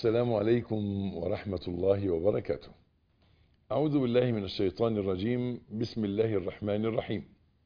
السلام عليكم ورحمة الله وبركاته. أعوذ بالله من الشيطان الرجيم. بسم الله الرحمن الرحيم.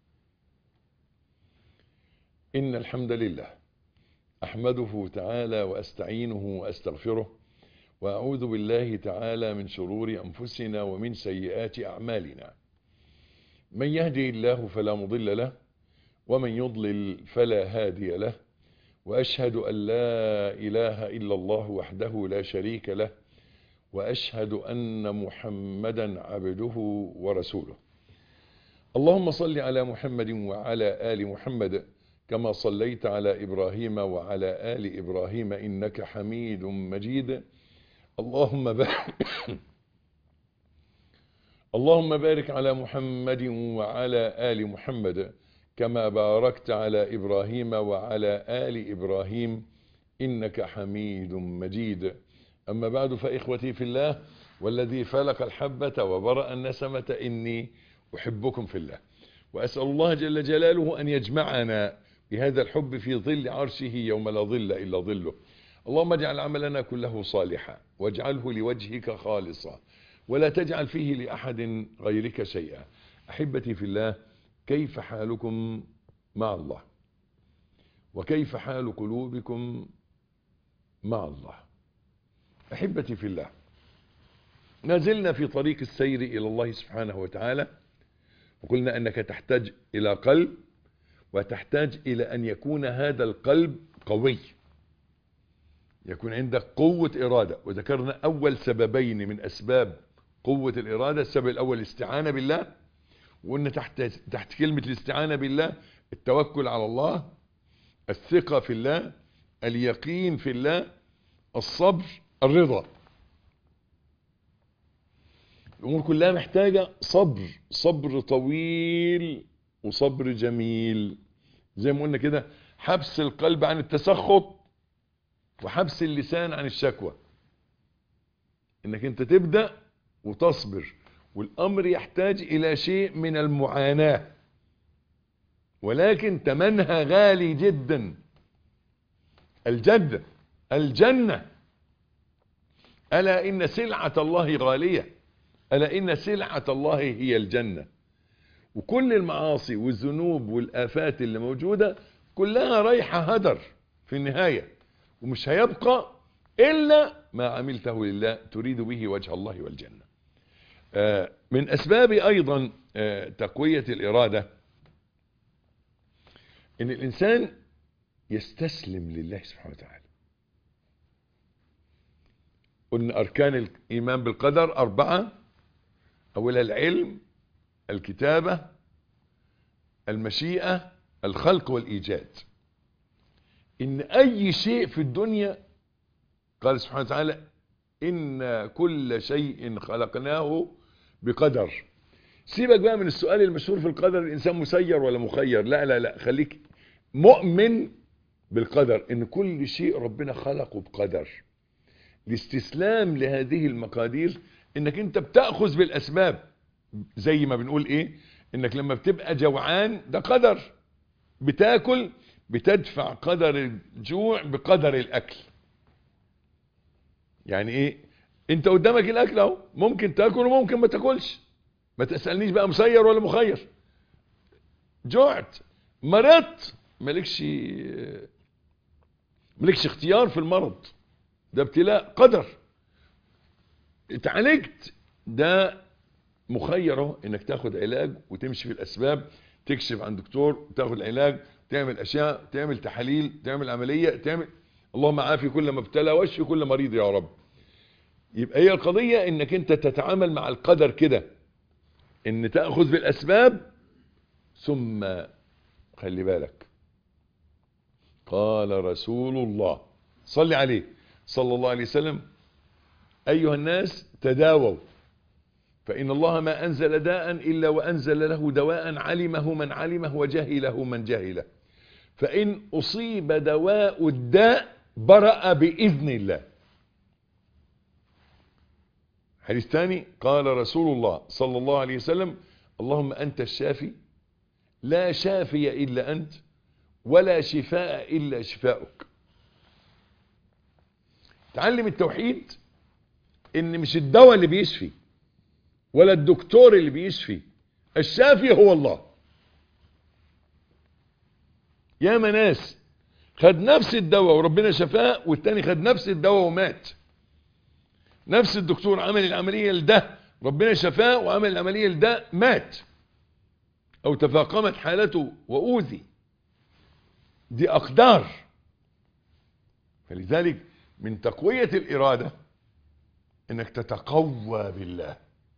إن الحمد لله أحمده تعالى وأستعينه وأستغفره، وأعوذ بالله تعالى من شرور أنفسنا ومن سيئات أعمالنا. من يهدي الله فلا مضل له، ومن يضلل فلا هادي له، وأشهد أن لا إله إلا الله وحده لا شريك له، وأشهد أن محمدا عبده ورسوله. اللهم صل على محمد وعلى آل محمد كما صليت على إبراهيم وعلى آل إبراهيم إنك حميد مجيد. اللهم بارك على محمد وعلى آل محمد كما باركت على إبراهيم وعلى آل إبراهيم إنك حميد مجيد. أما بعد، فإخوتي في الله والذي فلق الحبة وبرأ النسمة إني أحبكم في الله، وأسأل الله جل جلاله أن يجمعنا بهذا الحب في ظل عرشه يوم لا ظل إلا ظله. اللهم اجعل عملنا كله صالحا، واجعله لوجهك خالصا، ولا تجعل فيه لأحد غيرك شيئا. أحبتي في الله، كيف حالكم مع الله؟ وكيف حال قلوبكم مع الله؟ أحبتي في الله، ما زلنا في طريق السير إلى الله سبحانه وتعالى، وقلنا أنك تحتاج إلى قلب، وتحتاج إلى أن يكون هذا القلب قوي، يكون عندك قوة إرادة. وذكرنا أول سببين من أسباب قوة الإرادة. السبب الأول الاستعانة بالله، وقلنا تحت كلمة الاستعانة بالله التوكل على الله، الثقة في الله، اليقين في الله، الصبر، الرضا. الأمور كلها محتاجة صبر، صبر طويل وصبر جميل. زي ما قلنا كده، حبس القلب عن التسخط وحبس اللسان عن الشكوى. انك انت تبدأ وتصبر، والامر يحتاج الى شيء من المعاناة، ولكن ثمنها غالي جدا. الجنة ألا إن سلعة الله غالية، ألا إن سلعة الله هي الجنة. وكل المعاصي والذنوب والآفات اللي موجودة كلها رايحة هدر في النهاية، ومش هيبقى إلا ما عملته لله تريد به وجه الله والجنة. من أسباب أيضا تقوية الإرادة إن الإنسان يستسلم لله سبحانه وتعالى. قلنا أركان الإيمان بالقدر 4، أولها العلم، الكتابة، المشيئة، الخلق والإيجاد. إن أي شيء في الدنيا قال سبحانه وتعالى إن كل شيء خلقناه بقدر. سيبك بقى من السؤال المشهور في القدر، الإنسان مسير ولا مخير. لا لا لا، خليك مؤمن بالقدر، إن كل شيء ربنا خلقه بقدر. الاستسلام لهذه المقادير إنك أنت بتأخذ بالأسباب، زي ما بنقول إيه، إنك لما بتبقى جوعان ده قدر، بتاكل، بتدفع قدر الجوع بقدر الأكل. يعني إيه؟ أنت قدامك الأكل أهو، ممكن تاكل وممكن ما تاكلش. ما تسألنيش بقى مسير ولا مخير. جوعت، مرضت، مالكش اختيار في المرض، ده ابتلاء قدر. اتعالجت، ده مخير اهو، انك تاخد علاج وتمشي في الاسباب، تكشف عن دكتور، تاخد علاج، تعمل اشياء، تعمل تحاليل، تعمل عملية، تعمل. اللهم عافي كل مبتلى واشفي كل مريض يا رب. يبقى هي القضية انك انت تتعامل مع القدر كده، ان تأخذ بالاسباب. ثم خلي بالك، قال رسول الله صلى عليه صلى الله عليه وسلم: ايها الناس تداووا، فإن الله ما أنزل داء إلا وأنزل له دواء، علمه من علمه وجهله من جهله، فإن أصيب دواء الداء برأ بإذن الله. حديث ثاني، قال رسول الله صلى الله عليه وسلم: اللهم أنت الشافي لا شافي إلا أنت، ولا شفاء إلا شفاؤك. تعلم التوحيد ان مش الدواء اللي بيشفي ولا الدكتور اللي بيشفي، الشافي هو الله. ياما ناس خد نفس الدواء وربنا شفاه، والتاني خد نفس الدواء ومات. نفس الدكتور عمل العملية لده ربنا شفاه، وعمل العملية لده مات او تفاقمت حالته وأوذي. دي أقدار. فلذلك من تقوية الإرادة انك تتقوى بالله.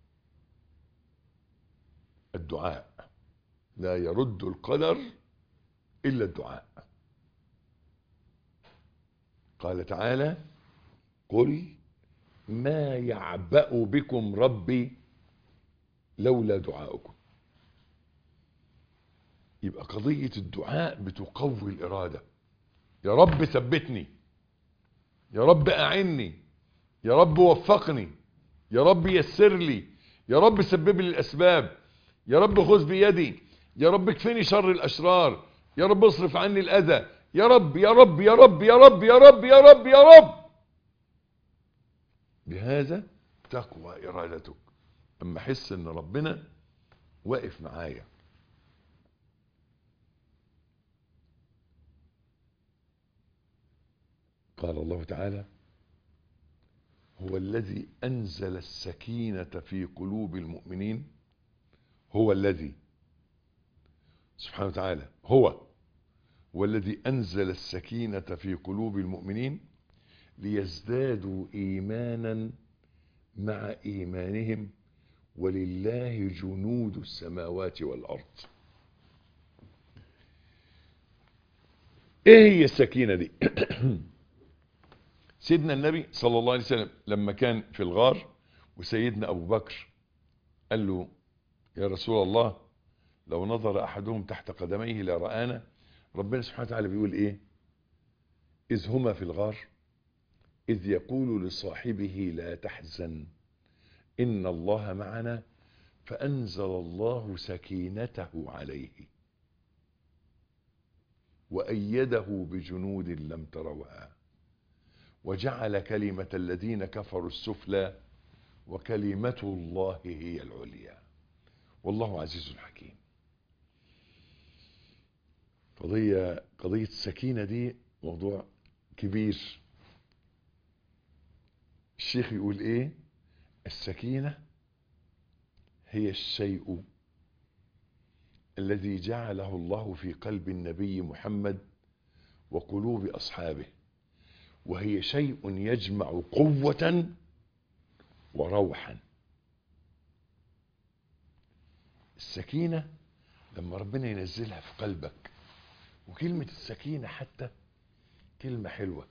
الدعاء لا يرد القدر إلا الدعاء. قال تعالى: قل ما يعبأ بكم ربي لولا دعاؤكم. يبقى قضية الدعاء بتقوي الإرادة. يا رب ثبتني، يا رب أعني، يا رب وفقني، يا رب يسر لي، يا رب سبب لي الأسباب، يا رب خذ بيدي، يا رب اكفني شر الأشرار، يا رب اصرف عني الأذى، يا رب يا رب يا رب يا رب يا رب يا رب يا رب. بهذا تقوى إرادتك. أما أحس إن ربنا واقف معايا. قال الله تعالى: هو الذي أنزل السكينة في قلوب المؤمنين. هو الذي سبحانه وتعالى هو والذي أنزل السكينة في قلوب المؤمنين ليزدادوا إيمانا مع إيمانهم ولله جنود السماوات والأرض. ايه هي السكينة دي؟ سيدنا النبي صلى الله عليه وسلم لما كان في الغار وسيدنا أبو بكر قال له: يا رسول الله، لو نظر أحدهم تحت قدميه لرآنا. ربنا سبحانه وتعالى بيقول ايه؟ إذ هما في الغار إذ يقول لصاحبه لا تحزن إن الله معنا فأنزل الله سكينته عليه وأيده بجنود لم تروها وجعل كلمة الذين كفروا السفلى وكلمة الله هي العليا والله عزيز حكيم. قضية السكينة دي موضوع كبير. الشيخ يقول ايه؟ السكينة هي الشيء الذي جعله الله في قلب النبي محمد وقلوب أصحابه، وهي شيء يجمع قوة وروحا. السكينة لما ربنا ينزلها في قلبك، وكلمة السكينة حتى كلمة حلوة.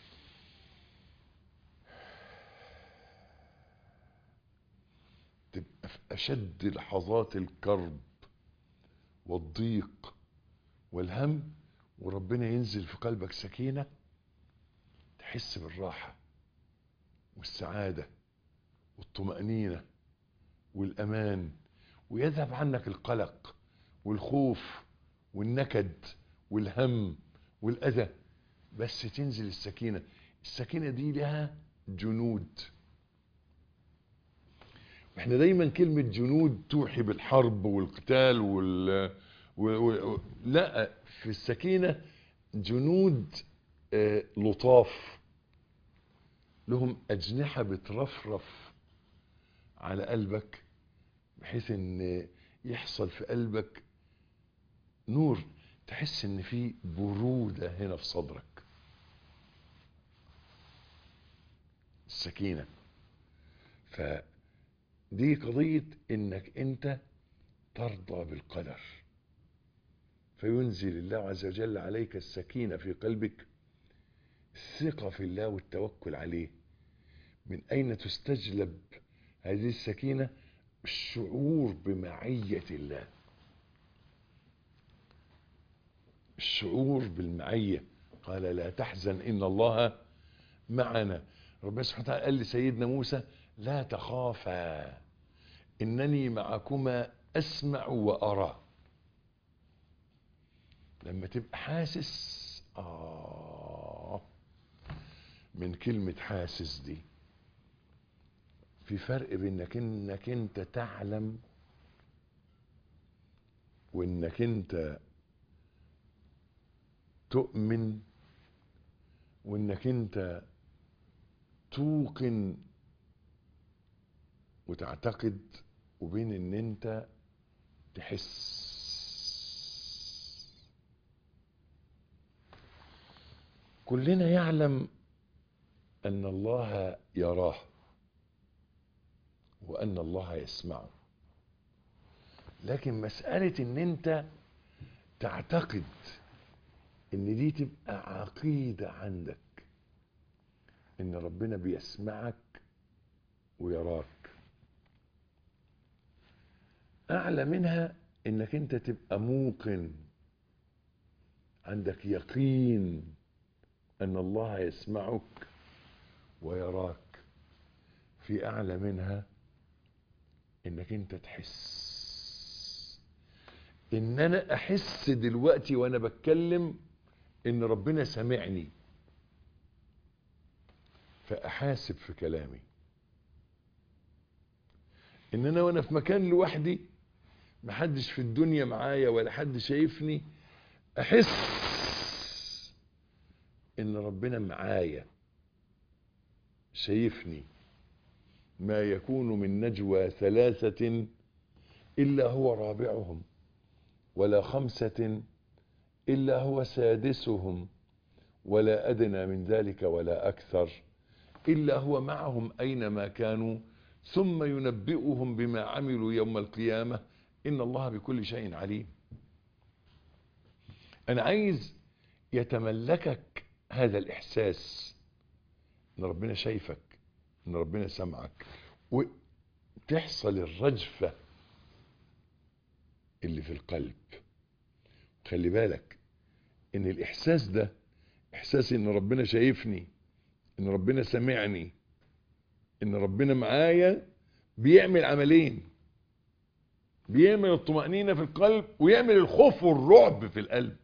تبقى في أشد لحظات الكرب والضيق والهم وربنا ينزل في قلبك سكينة، تحس بالراحة والسعادة والطمأنينة والأمان، ويذهب عنك القلق والخوف والنكد والهم والأذى. بس تنزل السكينة. السكينة دي لها جنود. احنا دايما كلمة جنود توحي بالحرب والقتال لا، في السكينة جنود لطاف، لهم أجنحة بترفرف على قلبك بحيث ان يحصل في قلبك نور، تحس ان في برودة هنا في صدرك. السكينة. فدي قضية انك انت ترضى بالقدر، فينزل الله عز وجل عليك السكينة في قلبك، الثقة في الله والتوكل عليه. من أين تستجلب هذه السكينة؟ الشعور بمعية الله، الشعور بالمعية. قال لا تحزن إن الله معنا. ربنا سبحانه وتعالى قال لسيدنا موسى لا تخافا إنني معكما أسمع وأرى. لما تبقى حاسس من كلمة حاسس دي. في فرق بينك انك انت تعلم وانك انت تؤمن وانك انت توقن وتعتقد، وبين ان انت تحس. كلنا يعلم ان الله يراه وان الله يسمعه، لكن مسألة ان انت تعتقد ان دي تبقى عقيدة عندك ان ربنا بيسمعك ويراك، اعلى منها انك انت تبقى موقن، عندك يقين ان الله يسمعك ويراك. في اعلى منها انك انت تحس. ان انا احس دلوقتي وانا بتكلم ان ربنا سمعني، فاحاسب في كلامي. ان انا وانا في مكان لوحدي محدش في الدنيا معايا ولا حد شايفني، احس ان ربنا معايا شايفني. ما يكون من نجوى ثلاثة الا هو رابعهم ولا خمسة الا هو سادسهم ولا ادنى من ذلك ولا اكثر الا هو معهم اينما كانوا ثم ينبئهم بما عملوا يوم القيامة ان الله بكل شيء عليم. انا عايز يتملكك هذا الاحساس ان ربنا شايفك، ان ربنا سمعك، وتحصل الرجفة اللي في القلب. خلي بالك ان الاحساس ده، احساس ان ربنا شايفني، ان ربنا سمعني، ان ربنا معايا، بيعمل عملين: بيعمل الطمأنينة في القلب ويعمل الخوف والرعب في القلب.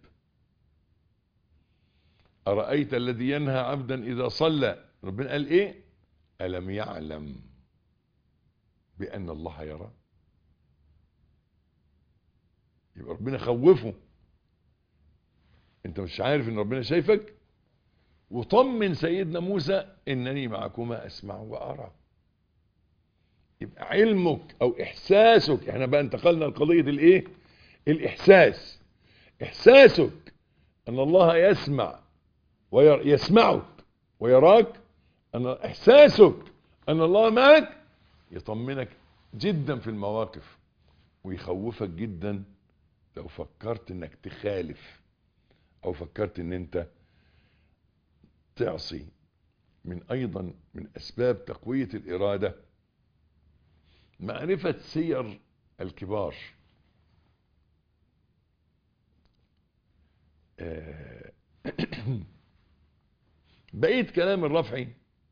أرأيت الذي ينهى عبدا إذا صلى، ربنا قال إيه؟ ألم يعلم بأن الله يرى؟ يبقى ربنا خوفه، انت مش عارف ان ربنا شايفك؟ وطمن سيدنا موسى انني معكما اسمع وارى. يبقى علمك او احساسك، احنا بقى انتقلنا لقضية الايه؟ الاحساس. احساسك ان الله يسمعك ويراك، ان احساسك ان الله معك يطمنك جدا في المواقف، ويخوفك جدا لو فكرت انك تخالف او فكرت ان انت تعصي. ايضا من اسباب تقوية الارادة معرفة سير الكبار. بقيت كلام الرافعي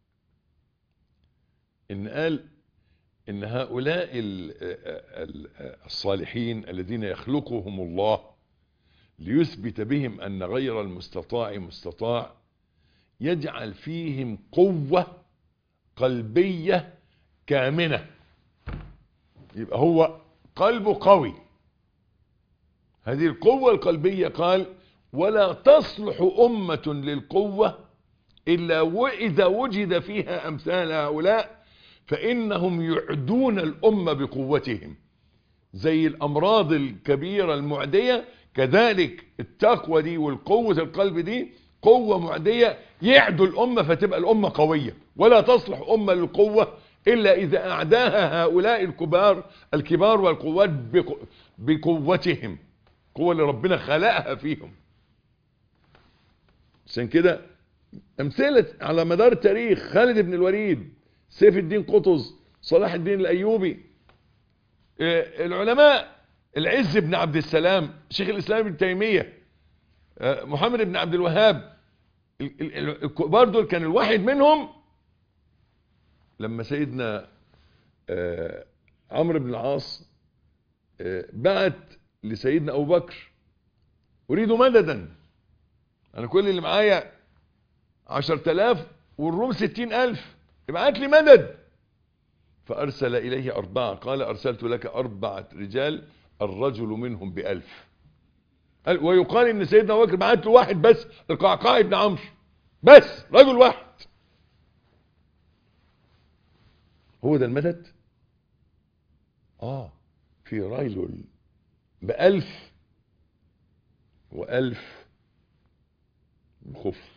ان قال ان هؤلاء الصالحين الذين يخلقهم الله ليثبت بهم ان غير المستطاع مستطاع، يجعل فيهم قوة قلبية كامنة. يبقى هو قلبه قوي. هذه القوة القلبية قال: ولا تصلح أمة للقوة إلا وإذا وجد فيها أمثال هؤلاء فإنهم يعدون الأمة بقوتهم. زي الأمراض الكبيرة المعدية، كذلك التقوى دي والقوة القلب دي قوة معدية يعدوا الأمة فتبقى الأمة قوية. ولا تصلح أمة للقوة إلا إذا أعداها هؤلاء الكبار والقوات بقوتهم، قوة اللي ربنا خلقها فيهم. عشان كده أمثلة على مدار التاريخ: خالد بن الوليد، سيف الدين قطز، صلاح الدين الأيوبي، العلماء، العز بن عبد السلام، شيخ الإسلام ابن تيمية، محمد بن عبد الوهاب. الكبار دول كان الواحد منهم لما سيدنا عمرو بن العاص بعت لسيدنا أبو بكر: أريد مددا، أنا كل اللي معايا 10,000 والروم 60,000، ابعت لي مدد. فأرسل إليه 4، قال أرسلت لك 4 رجال الرجل منهم ب1000. ويقال إن سيدنا أبو بكر بعت له واحد بس، القعقاع بن عمرو، بس رجل واحد. هو ده المدد. في رجل ب1000 و1000 بخف.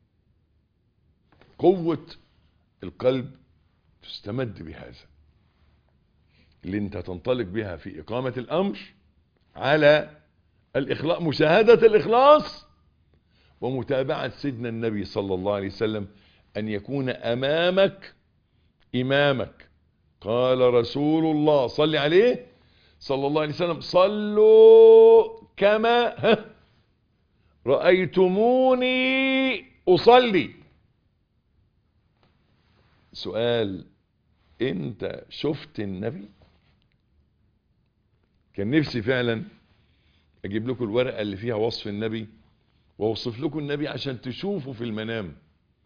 قوة القلب تستمد بهذا، اللي انت تنطلق بها في إقامة الأمر على الإخلاص، مشاهدة الإخلاص ومتابعة سيدنا النبي صلى الله عليه وسلم، أن يكون أمامك إمامك. قال رسول الله صلى عليه صلى الله عليه وسلم: صلوا كما رأيتموني أصلي. سؤال: انت شفت النبي؟ كان نفسي فعلا اجيب لكم الورقة اللي فيها وصف النبي، واوصف لكم النبي عشان تشوفوا في المنام،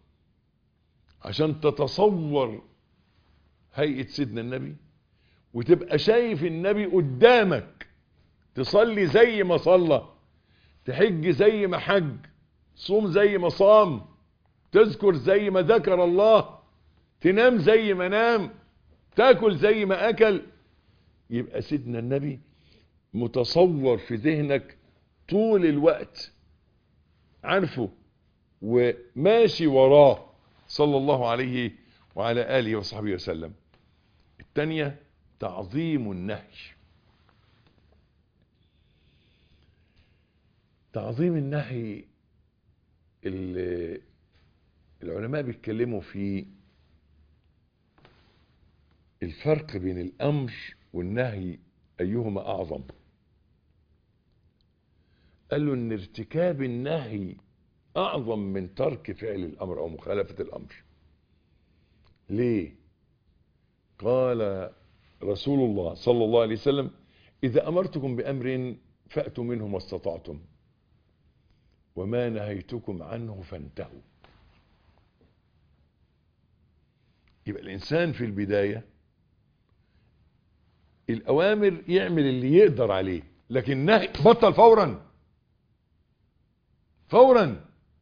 عشان تتصور هيئة سيدنا النبي، وتبقى شايف النبي قدامك، تصلي زي ما صلى، تحج زي ما حج، تصوم زي ما صام، تذكر زي ما ذكر الله، تنام زي ما نام، تاكل زي ما اكل. يبقى سيدنا النبي متصور في ذهنك طول الوقت، عارفه وماشي وراه صلى الله عليه وعلى آله وصحبه وسلم. الثانية تعظيم النهي. تعظيم النهي العلماء بيتكلموا في الفرق بين الأمر والنهي، أيهما أعظم. قالوا ان ارتكاب النهي أعظم من ترك فعل الأمر أو مخالفة الأمر. ليه؟ قال رسول الله صلى الله عليه وسلم: إذا أمرتكم بأمر فأتوا منه ما استطعتم، وما نهيتكم عنه فانتهوا. يبقى الإنسان في البداية الأوامر يعمل اللي يقدر عليه، لكن النهي بطل فورا.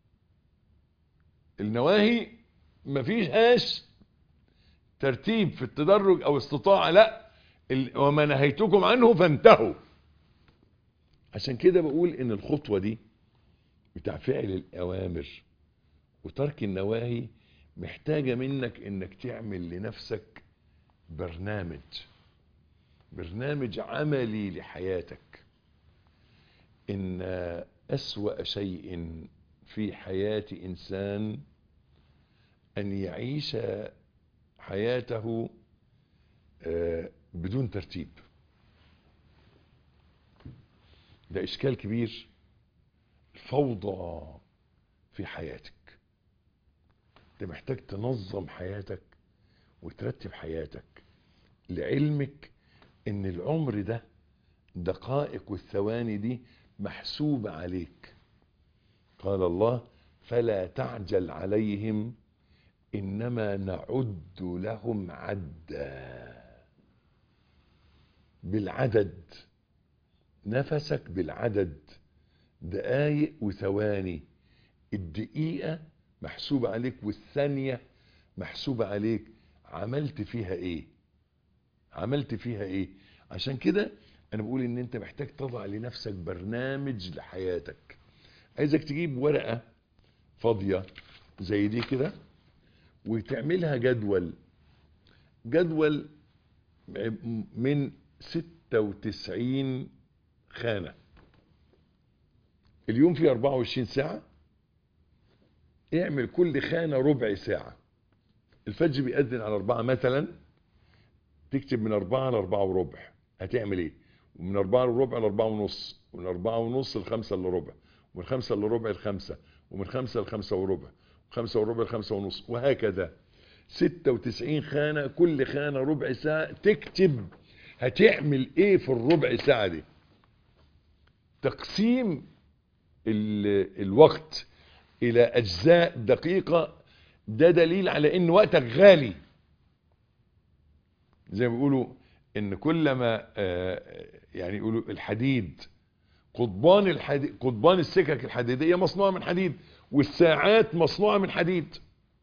النواهي مفيش ترتيب في التدرج او استطاعة، لا، وما نهيتكم عنه فانتهوا. عشان كده بقول ان الخطوة دي بتاع فعل الأوامر وترك النواهي محتاجة منك انك تعمل لنفسك برنامج عملي لحياتك. ان أسوأ شيء في حياة إنسان أن يعيش حياته بدون ترتيب. ده إشكال كبير، فوضى في حياتك. انت محتاج تنظم حياتك وترتب حياتك، لعلمك ان العمر ده دقائق والثواني دي محسوبة عليك. قال الله: فلا تعجل عليهم إنما نعد لهم عدا. بالعدد، نفسك بالعدد، دقايق وثواني. الدقيقة محسوبة عليك والثانية محسوبة عليك، عملت فيها ايه. عشان كده انا بقول ان انت محتاج تضع لنفسك برنامج لحياتك. عايزك تجيب ورقة فاضية زي دي كده وتعملها جدول من 96 خانة. اليوم فيه 24 ساعة، اعمل كل خانة ربع ساعة. الفجر بيأذن على 4 مثلا، تكتب من 4 ل 4 وربع هتعمل ايه، ومن 4 وربع ل 4 ونص، ومن 4 ونص ل 5 الا ربع، ومن 5 الا ربع ل 5، ومن 5 ل 5 وربع، 5 وربع ل 5 ونص، وهكذا. 96 خانة، كل خانة ربع ساعة، تكتب هتعمل ايه في الربع ساعة دي. تقسيم الوقت الى اجزاء دقيقة ده دليل على ان وقتك غالي. زي ما بيقولوا ان كلما يعني يقولوا الحديد، قضبان السكك الحديدية مصنوعة من حديد، والساعات مصنوعة من حديد.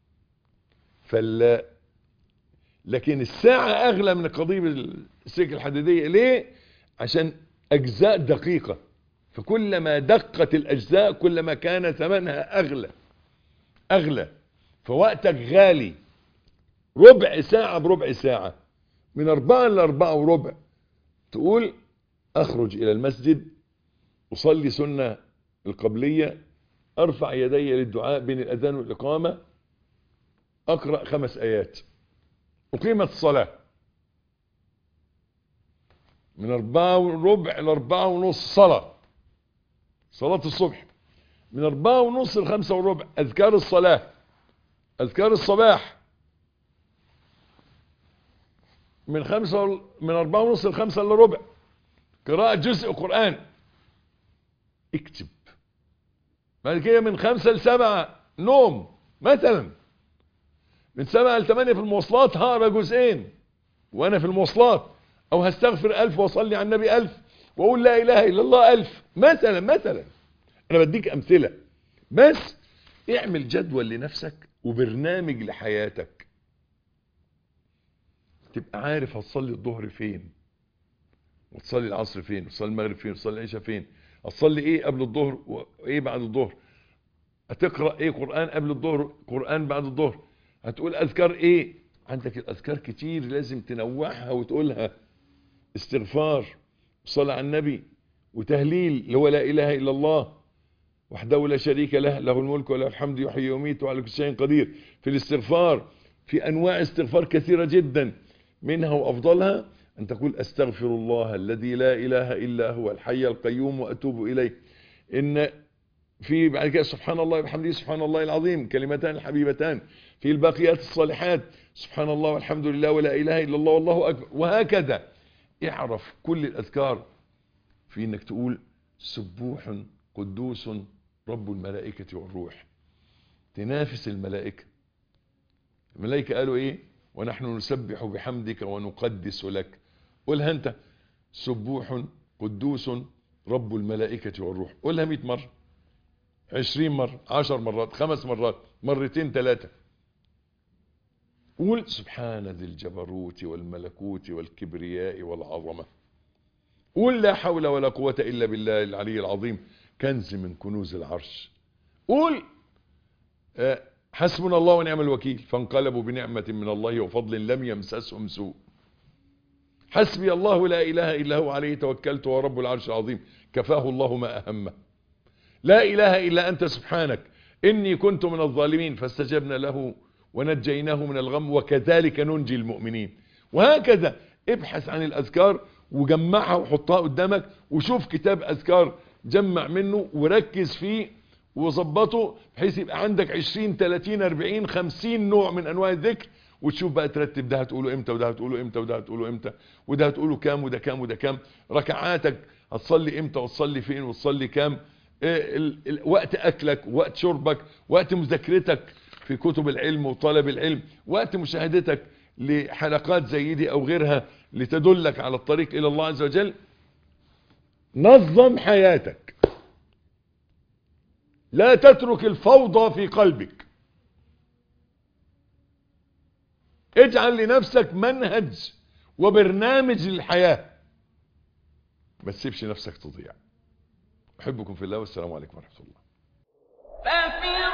لكن الساعة اغلى من قضيب السكك الحديدية. ليه؟ عشان اجزاء دقيقة، فكلما دقت الاجزاء كلما كان ثمنها اغلى. فوقتك غالي. ربع ساعة بربع ساعة، من 4 ل4:15 تقول اخرج الى المسجد، اصلي سنة القبلية، ارفع يدي للدعاء بين الاذان والاقامة، اقرأ 5 آيات، اقيمت الصلاة. من 4:15 ل4:30 صلاة الصبح. من 4:30 ل5:15 اذكار الصلاة، اذكار الصباح. من 4:30 ل5:15 قراءة جزء قرآن. اكتب. بعد كده من 5 ل7 نوم مثلا. من 7 ل8 في المواصلات هقرا جزئين وانا في المواصلات، او هستغفر 1000 واصلي على النبي 1000 واقول لا اله الا الله 1000 مثلا. انا بديك امثلة بس. اعمل جدول لنفسك وبرنامج لحياتك، تبقى عارف هتصلي الظهر فين، وتصلي العصر فين، وتصلي المغرب فين، وتصلي العشاء فين، هتصلي ايه قبل الظهر وايه بعد الظهر، هتقرأ ايه قرآن قبل الظهر، قرآن بعد الظهر، هتقول اذكار ايه. عندك الاذكار كتير لازم تنوعها وتقولها. استغفار، وصلاة على النبي، وتهليل اللي هو لا اله الا الله وحده لا شريك له، له الملك وله الحمد يحيي ويميت وعلى كل شيء قدير. في الاستغفار في انواع استغفار كثيرة جدا، منها وافضلها ان تقول استغفر الله الذي لا اله الا هو الحي القيوم واتوب اليه. ان في بعد كده سبحان الله وبحمده سبحان الله العظيم، كلمتان الحبيبتان. في الباقيات الصالحات سبحان الله والحمد لله ولا اله الا الله والله اكبر، وهكذا. اعرف كل الاذكار. في انك تقول سبوح قدوس رب الملائكة والروح، تنافس الملائكة. الملائكة قالوا ايه؟ ونحن نسبح بحمدك ونقدس لك. قولها انت، سبوح قدوس رب الملائكة والروح. قولها 100 مرة، 20 مرة، 10 مرات، 5 مرات، مرتين 3. قول سبحان ذي الجبروت والملكوت والكبرياء والعظمة. قول لا حول ولا قوة إلا بالله العلي العظيم، كنز من كنوز العرش. قول حسبنا الله ونعم الوكيل، فانقلبوا بنعمة من الله وفضل لم يمسسهم سوء. حسبي الله لا إله إلا هو عليه توكلت ورب العرش العظيم، كفاه الله ما أهمه. لا إله إلا أنت سبحانك إني كنت من الظالمين، فاستجبنا له ونجيناه من الغم وكذلك ننجي المؤمنين. وهكذا ابحث عن الأذكار وجمعها وحطها قدامك، وشوف كتاب أذكار جمع منه وركز فيه وظبطه بحيث يبقى عندك 20 30 40 50 نوع من أنواع الذكر، وتشوف بقى ترتب ده هتقوله امتى وده هتقوله امتى وده هتقوله امتى وده هتقوله كام وده كام وده كام. ركعاتك هتصلي امتى وتصلي فين وتصلي كام. وقت اكلك، وقت شربك، وقت مذاكرتك في كتب العلم وطلب العلم، وقت مشاهدتك لحلقات زي دي او غيرها لتدلك على الطريق الى الله عز وجل. نظم حياتك، لا تترك الفوضى في قلبك. اجعل لنفسك منهج وبرنامج للحياة، ما تسيبش نفسك تضيع. احبكم في الله والسلام عليكم ورحمة الله.